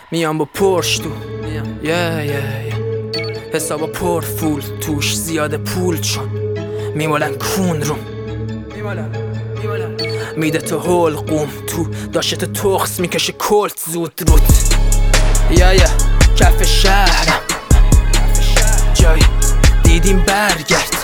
میام با پرش تو حسابا پر فول توش زیاد پول چون میمالن کون رو میده تو حلقوم تو داشت تخص میکشه کلت زود روت کف شهرم جای دیدیم برگرد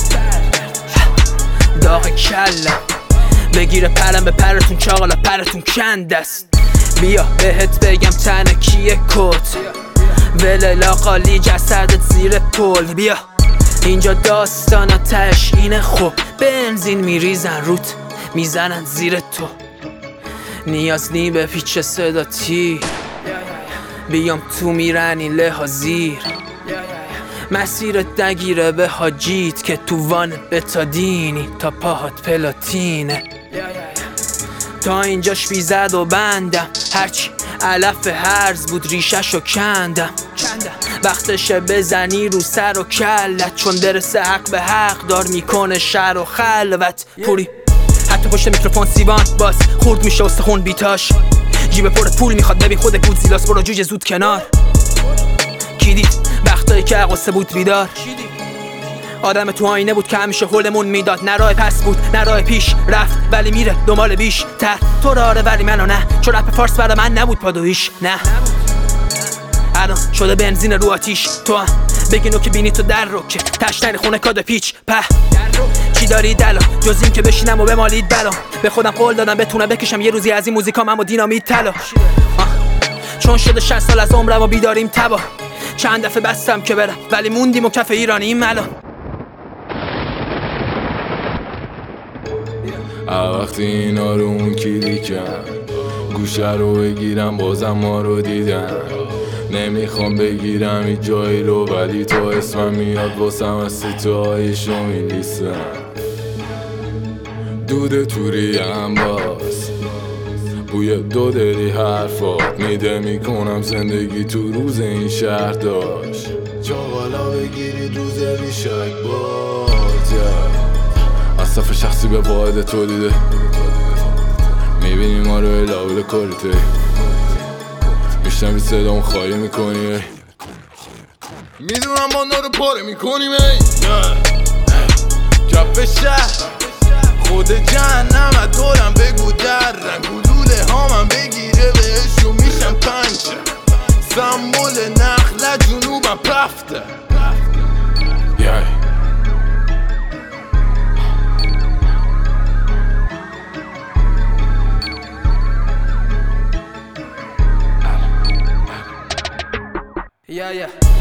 داغ کلم بگیره پرم به پرتون چاقالا پرتون کند است. بیا بهت بگم تنه کیه کت وله لاقالی جسدت زیر پل. بیا اینجا داستانا تش اینه خب بنزین میریزن روت میزنن زیر تو نیاز نی به پیچ صدا تیر بیام تو میرنی لحاظیر مسیرت نگیره به حاجیت که تو وانت بتادینی تا پاهات پلاتینه تا اینجاش بیزد و بندم هرچی علف هرز بود ریششو کندم وقتشه بزنی رو سر و کلت چون درس حق به حق دار میکنه شر و خلوت پوری حتی پشت میکروفون سیبان باز خورد میشه استخون بیتاش جیب پرت پول میخواد ببین خود گودزیلاس برو جوجه زود کنار کی دید وقتایی که قصه بود بیدار آدم تو آینه بود که همیشه حلمون میداد نه راه پس بود نه راه پیش رفت ولی میره دنبال بیش تر تو راره ولی منو نه چون رپ فارس برای من نبود پادویش نه الان شده بنزین رو آتیش تو هم بگینو که بینی تو در رو که تشنری خونه کاد پیچ په چی داری دلا جز این که بشینم و بمالید بلا به خودم قول دادم بتونم بکشم یه روزی از این موزیکام اما دینامیت طلا چون شده 60 سال از عمرم و بیداریم تبا چند دفعه بستم که برم ولی موندیم و کف ایرانی این ملا وقتی اینا رو اون کلیکم گوشه رو بگیرم بازم ما رو دیدم نمیخوام بگیرم این جایی رو ولی تو اسمم میاد واسم از سیتایشو میلیسم دود توری هم باز بوی دو دلی حرفات میده میکنم زندگی تو روز این شهر داشت چاقالا بگیرید روز بیشک باز از صف شخصی به واحد تولیده میبینی ما رو الاول کاریته میشنوی صدامو خواهی میکنی میدونم ما رو پاره میکنیم کف شهر خود جهنم دورم بگو درم گلوله هامم بگیره بهشو میشم پنچه سمبول نخل جنوبم پفته Yeah.